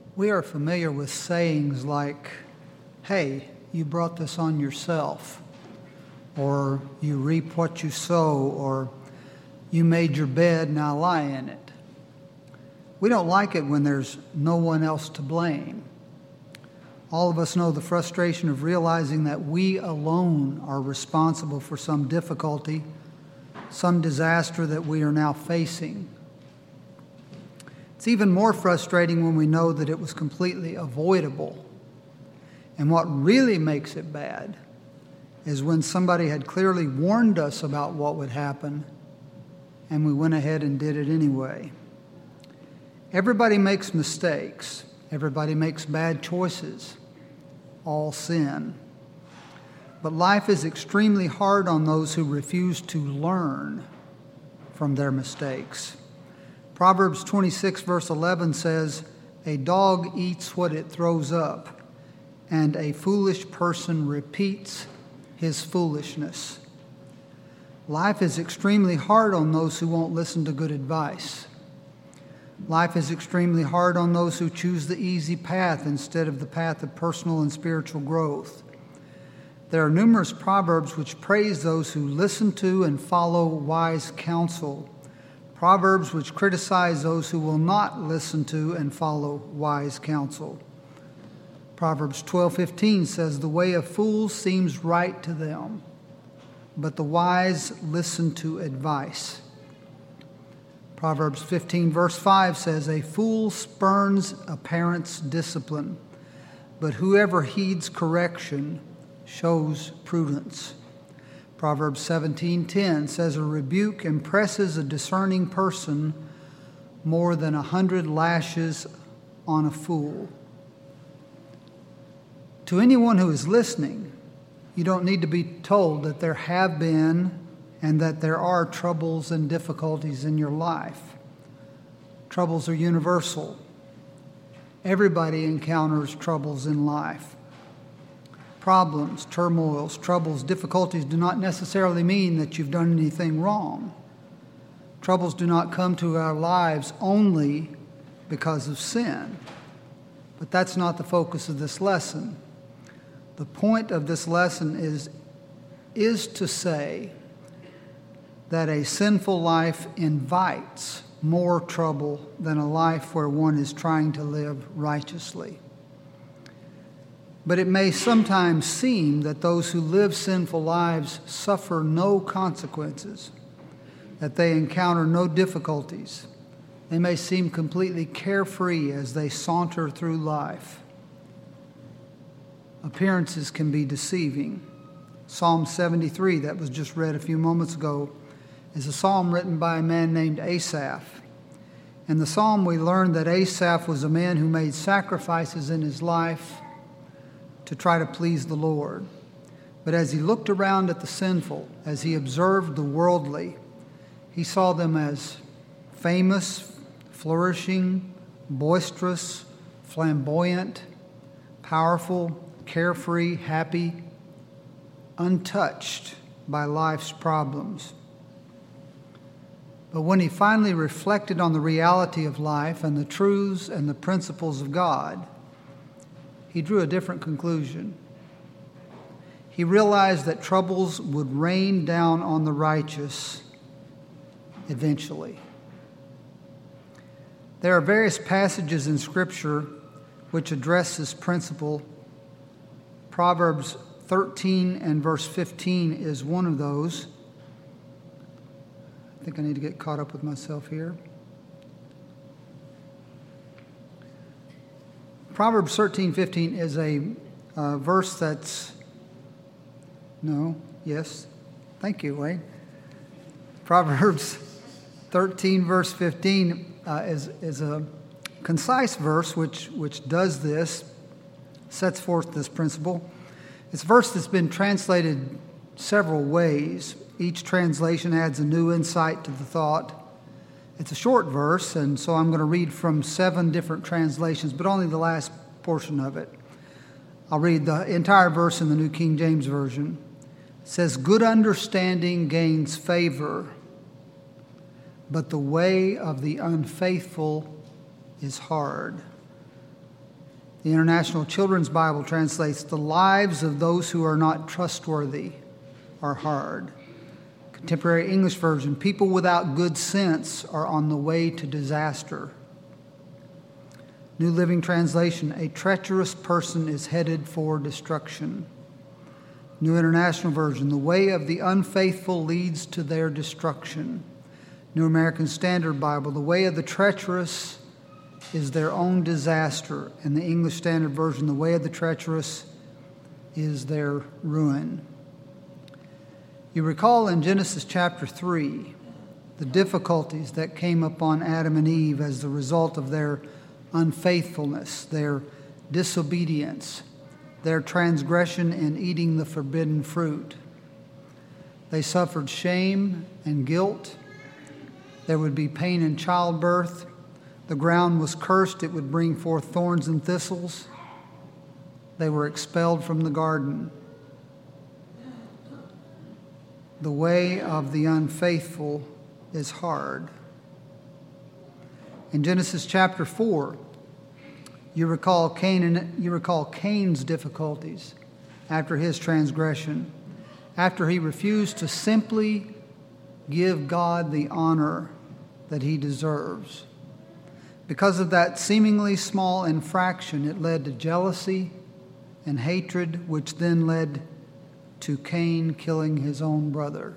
We are familiar with sayings like, hey, you brought this on yourself, or you reap what you sow, or you made your bed, now lie in it. We don't like it when there's no one else to blame. All of us know the frustration of realizing that we alone are responsible for some difficulty, some disaster that we are now facing. It's even more frustrating when we know that it was completely avoidable. And what really makes it bad is when somebody had clearly warned us about what would happen, and we went ahead and did it anyway. Everybody makes mistakes. Everybody makes bad choices. All sin. But life is extremely hard on those who refuse to learn from their mistakes. Proverbs 26 verse 11 says, "A dog eats what it throws up, and a foolish person repeats his foolishness." Life is extremely hard on those who won't listen to good advice. Life is extremely hard on those who choose the easy path instead of the path of personal and spiritual growth. There are numerous proverbs which praise those who listen to and follow wise counsel. Proverbs which criticize those who will not listen to and follow wise counsel. Proverbs 12:15 says, "The way of fools seems right to them, but the wise listen to advice." Proverbs 15 verse 5 says, "A fool spurns a parent's discipline, but whoever heeds correction shows prudence." Proverbs 17:10 says, "A rebuke impresses a discerning person more than 100 lashes on a fool." To anyone who is listening, you don't need to be told that there have been and that there are troubles and difficulties in your life. Troubles are universal. Everybody encounters troubles in life. Problems, turmoils, troubles, difficulties do not necessarily mean that you've done anything wrong. Troubles do not come to our lives only because of sin. But that's not the focus of this lesson. The point of this lesson is to say that a sinful life invites more trouble than a life where one is trying to live righteously. But it may sometimes seem that those who live sinful lives suffer no consequences, that they encounter no difficulties. They may seem completely carefree as they saunter through life. Appearances can be deceiving. Psalm 73, that was just read a few moments ago, is a psalm written by a man named Asaph. In the psalm, we learn that Asaph was a man who made sacrifices in his life to try to please the Lord. But as he looked around at the sinful, as he observed the worldly, he saw them as famous, flourishing, boisterous, flamboyant, powerful, carefree, happy, untouched by life's problems. But when he finally reflected on the reality of life and the truths and the principles of God, he drew a different conclusion. He realized that troubles would rain down on the righteous eventually. There are various passages in Scripture which address this principle. Proverbs 13 and verse 15 is one of those. I think I need to get caught up with myself here. Proverbs 13:15 is a verse that's... No, yes. Thank you, Wayne. Proverbs 13 verse 15 is a concise verse which does this, sets forth this principle. It's a verse that's been translated several ways. Each translation adds a new insight to the thought. It's a short verse, and so I'm going to read from 7 different translations, but only the last portion of it. I'll read the entire verse in the New King James Version. It says, "Good understanding gains favor, but the way of the unfaithful is hard." The International Children's Bible translates, "The lives of those who are not trustworthy are hard." Contemporary English Version, "People without good sense are on the way to disaster." New Living Translation, "A treacherous person is headed for destruction." New International Version, "The way of the unfaithful leads to their destruction." New American Standard Bible, "The way of the treacherous is their own disaster." And the English Standard Version, "The way of the treacherous is their ruin." You recall in Genesis chapter 3 the difficulties that came upon Adam and Eve as the result of their unfaithfulness, their disobedience, their transgression in eating the forbidden fruit. They suffered shame and guilt. There would be pain in childbirth. The ground was cursed. It would bring forth thorns and thistles. They were expelled from the garden. The way of the unfaithful is hard. In Genesis chapter 4, you recall Cain's difficulties after his transgression, after he refused to simply give God the honor that he deserves. Because of that seemingly small infraction, it led to jealousy and hatred, which then led to Cain killing his own brother.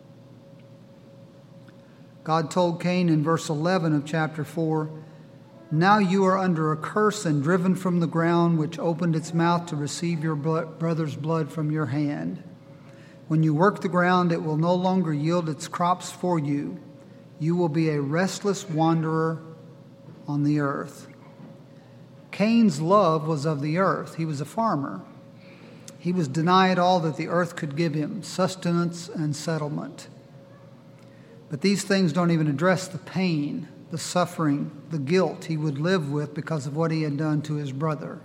God told Cain in verse 11 of chapter 4, "Now you are under a curse and driven from the ground, which opened its mouth to receive your brother's blood from your hand. When you work the ground, it will no longer yield its crops for you. You will be a restless wanderer on the earth." Cain's love was of the earth. He was a farmer. He was denied all that the earth could give him, sustenance and settlement. But these things don't even address the pain, the suffering, the guilt he would live with because of what he had done to his brother.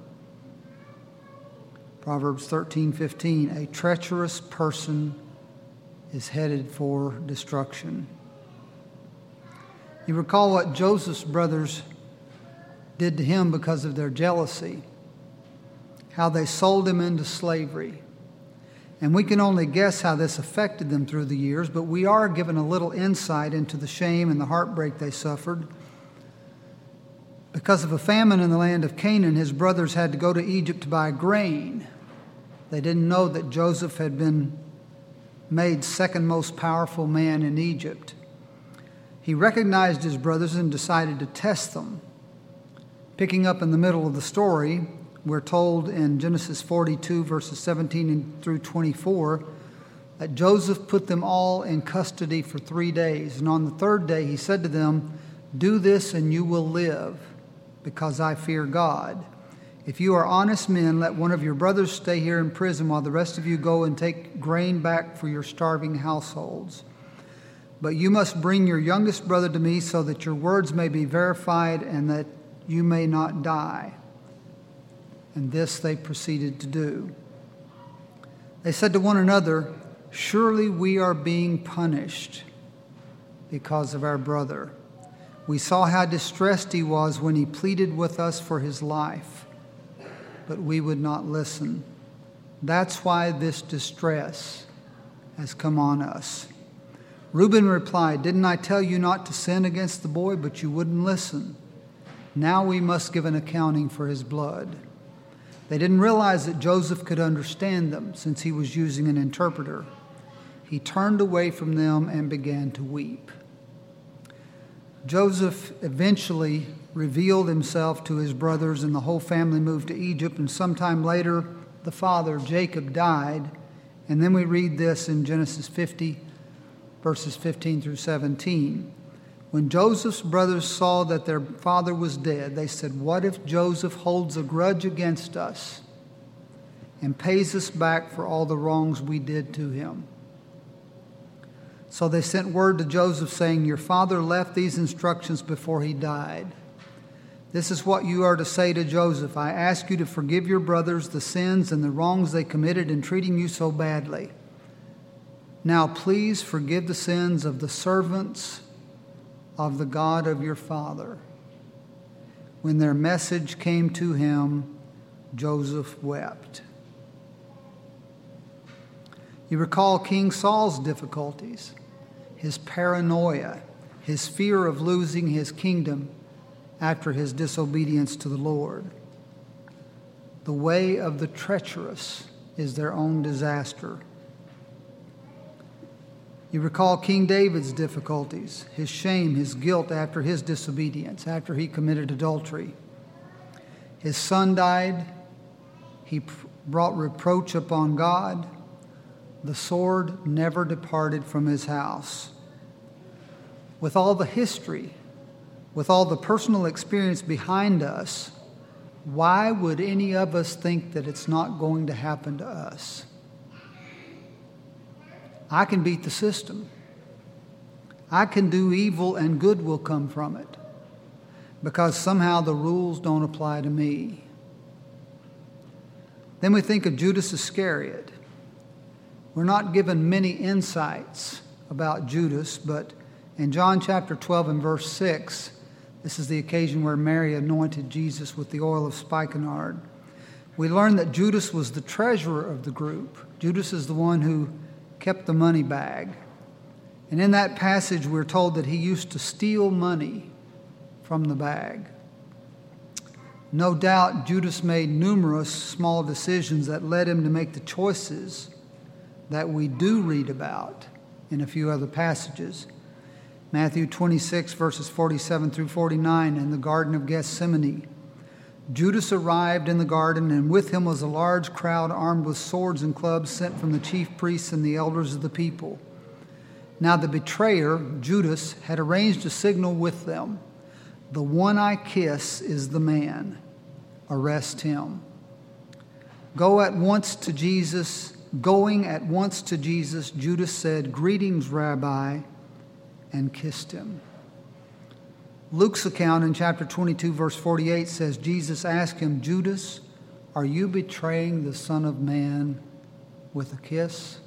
Proverbs 13:15, "A treacherous person is headed for destruction." You recall what Joseph's brothers did to him because of their jealousy, how they sold him into slavery. And we can only guess how this affected them through the years, but we are given a little insight into the shame and the heartbreak they suffered. Because of a famine in the land of Canaan, his brothers had to go to Egypt to buy grain. They didn't know that Joseph had been made second most powerful man in Egypt. He recognized his brothers and decided to test them. Picking up in the middle of the story, we're told in Genesis 42, verses 17 through 24, that Joseph put them all in custody for 3 days. And on the third day, he said to them, "Do this and you will live, because I fear God. If you are honest men, let one of your brothers stay here in prison while the rest of you go and take grain back for your starving households. But you must bring your youngest brother to me so that your words may be verified and that you may not die." And this they proceeded to do. They said to one another, "Surely we are being punished because of our brother. We saw how distressed he was when he pleaded with us for his life, but we would not listen. That's why this distress has come on us." Reuben replied, "Didn't I tell you not to sin against the boy, but you wouldn't listen? Now we must give an accounting for his blood." They didn't realize that Joseph could understand them since he was using an interpreter. He turned away from them and began to weep. Joseph eventually revealed himself to his brothers, and the whole family moved to Egypt. And sometime later, the father, Jacob, died. And then we read this in Genesis 50, verses 15 through 17. When Joseph's brothers saw that their father was dead, they said, "What if Joseph holds a grudge against us and pays us back for all the wrongs we did to him?" So they sent word to Joseph saying, "Your father left these instructions before he died. This is what you are to say to Joseph. I ask you to forgive your brothers the sins and the wrongs they committed in treating you so badly. Now please forgive the sins of the servants of the God of your father." When their message came to him, Joseph wept. You recall King Saul's difficulties, his paranoia, his fear of losing his kingdom after his disobedience to the Lord. The way of the treacherous is their own disaster. You recall King David's difficulties, his shame, his guilt after his disobedience, after he committed adultery. His son died. He brought reproach upon God. The sword never departed from his house. With all the history, with all the personal experience behind us, why would any of us think that it's not going to happen to us? I can beat the system. I can do evil and good will come from it because somehow the rules don't apply to me. Then we think of Judas Iscariot. We're not given many insights about Judas, but in John chapter 12 and verse 6, this is the occasion where Mary anointed Jesus with the oil of spikenard. We learn that Judas was the treasurer of the group. Judas is the one who kept the money bag. And in that passage, we're told that he used to steal money from the bag. No doubt, Judas made numerous small decisions that led him to make the choices that we do read about in a few other passages. Matthew 26, verses 47 through 49, in the Garden of Gethsemane. Judas arrived in the garden, and with him was a large crowd armed with swords and clubs sent from the chief priests and the elders of the people. Now the betrayer, Judas, had arranged a signal with them. The one I kiss is the man. Arrest him. Going at once to Jesus, Judas said, "Greetings, Rabbi," and kissed him. Luke's account in chapter 22, verse 48 says, Jesus asked him, "Judas, are you betraying the Son of Man with a kiss?"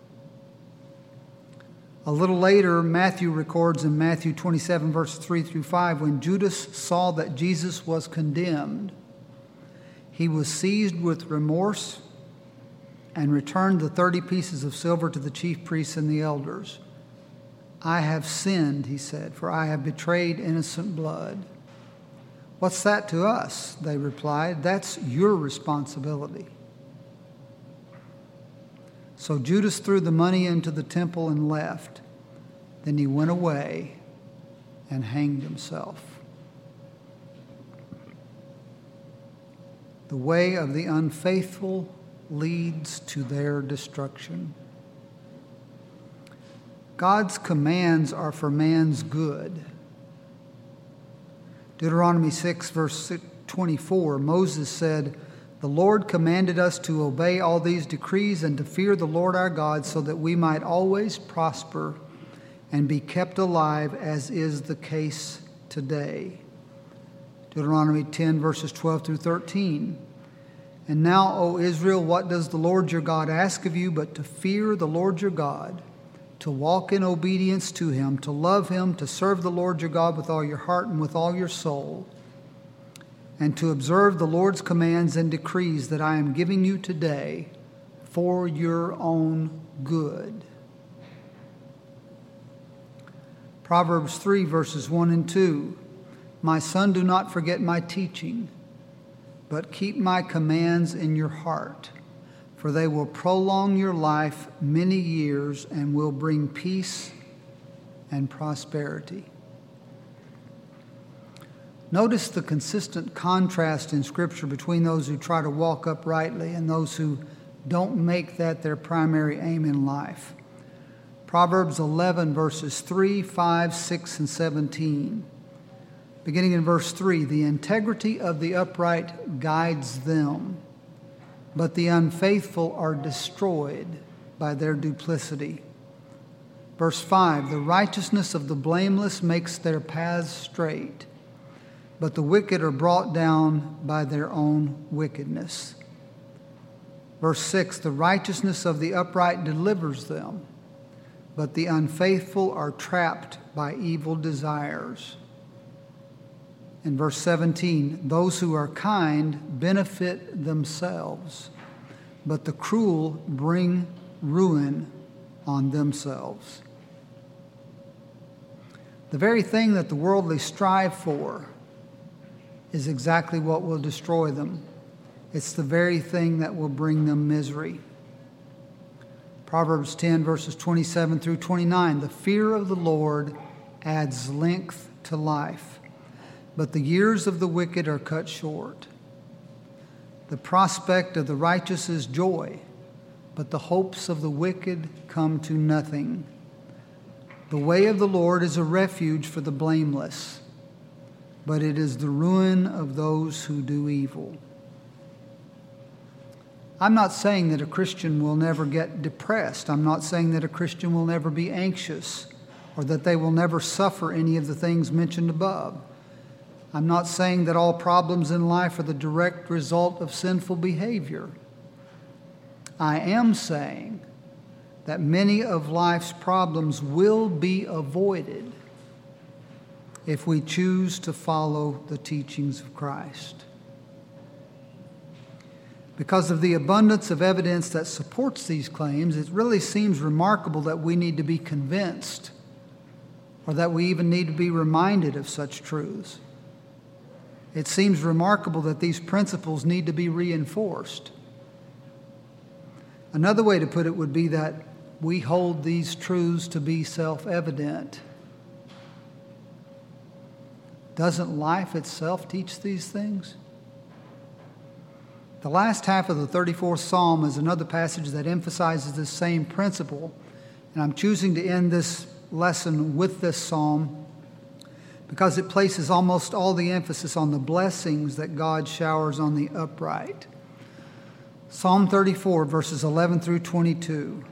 A little later, Matthew records in Matthew 27, verse 3 through 5, when Judas saw that Jesus was condemned, he was seized with remorse and returned the 30 pieces of silver to the chief priests and the elders. "I have sinned," he said, "for I have betrayed innocent blood." "What's that to us?" they replied. "That's your responsibility." So Judas threw the money into the temple and left. Then he went away and hanged himself. The way of the unfaithful leads to their destruction. God's commands are for man's good. Deuteronomy 6, verse 24, Moses said, "The Lord commanded us to obey all these decrees and to fear the Lord our God so that we might always prosper and be kept alive, as is the case today." Deuteronomy 10, verses 12 through 13. "And now, O Israel, what does the Lord your God ask of you but to fear the Lord your God, to walk in obedience to him, to love him, to serve the Lord your God with all your heart and with all your soul, and to observe the Lord's commands and decrees that I am giving you today for your own good." Proverbs 3, verses 1 and 2. "My son, do not forget my teaching, but keep my commands in your heart, for they will prolong your life many years and will bring peace and prosperity." Notice the consistent contrast in Scripture between those who try to walk uprightly and those who don't make that their primary aim in life. Proverbs 11, verses 3, 5, 6, and 17. Beginning in verse 3, "The integrity of the upright guides them, but the unfaithful are destroyed by their duplicity." Verse 5, "The righteousness of the blameless makes their paths straight, but the wicked are brought down by their own wickedness." Verse 6, "The righteousness of the upright delivers them, but the unfaithful are trapped by evil desires." In verse 17, those who are kind benefit themselves, but the cruel bring ruin on themselves. The very thing that the worldly strive for is exactly what will destroy them. It's the very thing that will bring them misery. Proverbs 10, verses 27 through 29, the fear of the Lord adds length to life, but the years of the wicked are cut short. The prospect of the righteous is joy, but the hopes of the wicked come to nothing. The way of the Lord is a refuge for the blameless, but it is the ruin of those who do evil. I'm not saying that a Christian will never get depressed. I'm not saying that a Christian will never be anxious or that they will never suffer any of the things mentioned above. I'm not saying that all problems in life are the direct result of sinful behavior. I am saying that many of life's problems will be avoided if we choose to follow the teachings of Christ. Because of the abundance of evidence that supports these claims, it really seems remarkable that we need to be convinced or that we even need to be reminded of such truths. It seems remarkable that these principles need to be reinforced. Another way to put it would be that we hold these truths to be self-evident. Doesn't life itself teach these things? The last half of the 34th Psalm is another passage that emphasizes this same principle, and I'm choosing to end this lesson with this psalm because it places almost all the emphasis on the blessings that God showers on the upright. Psalm 34, verses 11 through 22.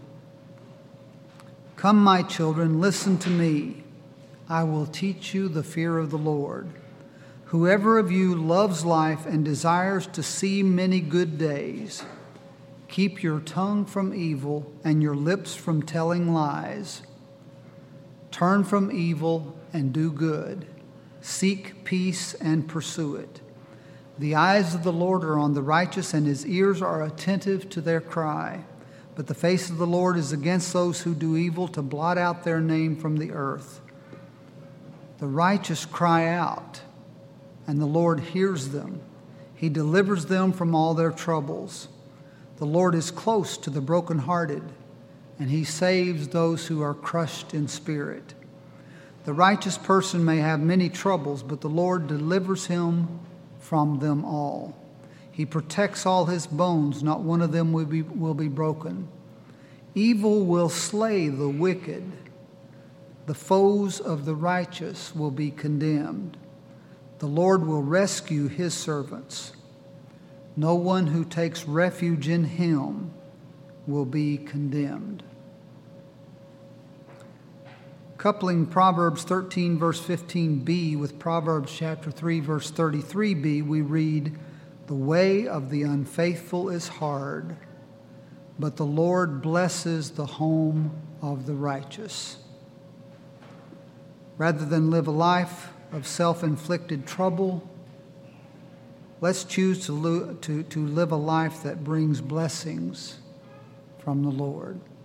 Come, my children, listen to me. I will teach you the fear of the Lord. Whoever of you loves life and desires to see many good days, keep your tongue from evil and your lips from telling lies. Turn from evil and do good. Seek peace and pursue it. The eyes of the Lord are on the righteous, and his ears are attentive to their cry. But the face of the Lord is against those who do evil, to blot out their name from the earth. The righteous cry out, and the Lord hears them. He delivers them from all their troubles. The Lord is close to the brokenhearted, and he saves those who are crushed in spirit. The righteous person may have many troubles, but the Lord delivers him from them all. He protects all his bones, not one of them will be broken. Evil will slay the wicked. The foes of the righteous will be condemned. The Lord will rescue his servants. No one who takes refuge in him will be condemned. Coupling Proverbs 13, verse 15b with Proverbs chapter 3, verse 33b, we read, the way of the unfaithful is hard, but the Lord blesses the home of the righteous. Rather than live a life of self-inflicted trouble, let's choose to live a life that brings blessings from the Lord.